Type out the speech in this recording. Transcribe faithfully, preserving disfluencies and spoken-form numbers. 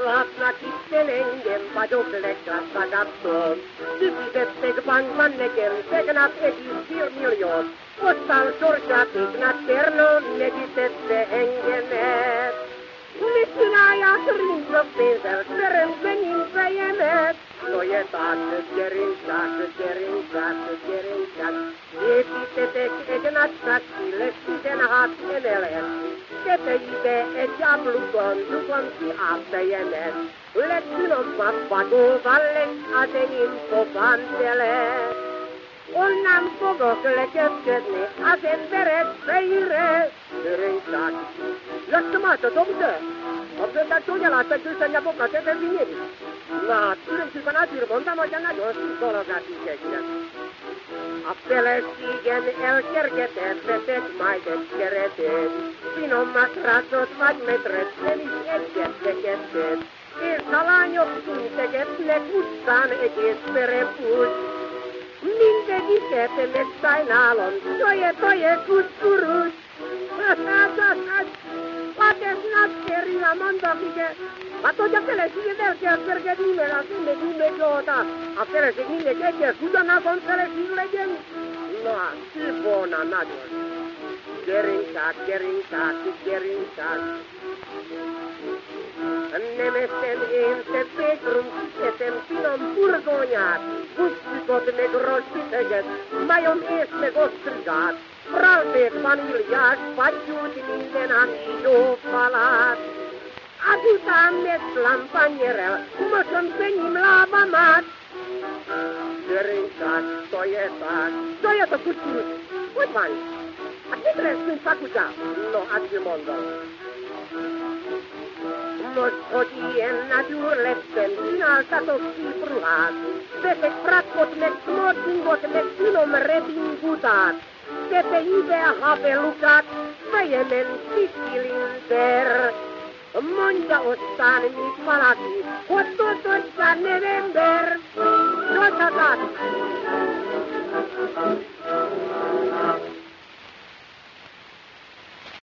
Lapsena sitten engem padokselle klassa kattoo. Tykisettek vangvannekel, segnat edis miljoon. Ostan sorsa tignat ternon, nedisette engemet. Nyt minä ja rintoppinsa, veren menin päijemet. Soje taakse, kerin taakse, kerin taakse, kerin taakse. Epistetek egnat saksille, siten haat enelet. Kete ite et jablukon, sukonsi aaptajemet. Letsin on pappa kuvalle, asenin popantele. Onnan kokokselle köpkötni, asen veret peire. Kerin taakse. Lähtömaata, tomte! Observa togelasta kysän ja boka teten vieri. Na, yritykän atirvon tavoita näköön psykologatiikeksen. Appelestiigen el kerketet, vetet maitet keretet. Sinommat rasot vatmetret, selis etket tekettet. Irsalaan joksuun teket ne kustaan ekes perepus. Minkä kisetelet sainaalon, toje toje kuskurus. Lates natterilla monta pike. Kato jakele siihen velkeä perkeet nimellä sinne sinne joota. Akkele se sinne kekee kutana kontsele sille jen. No, sipona nadon. Kerintaat, kerintaat, kerintaat. Nemesten ihmisten petrum siseten sinon purgojaat. Pussikot ne grossitöget, majom eesme kostrigaat. Ralteet vaniljaas, patjuutininen hanjuupalaat. Asutaan Metslan panjerel, kumoson penim laavamaat. Kerintaat, tojetaan, tojeto kutsurut. Voit vaan. A kitres sun sakuta? No, asimondo. Nos kotien naturletten, sinalta toksi pruhaat. Veset pratkot me smotingot me sinom repingutaat. Tepe iveä hapelukat, väjemen siskilinter. Monta ostaan niit palaki, huotto toista november. Noita taas.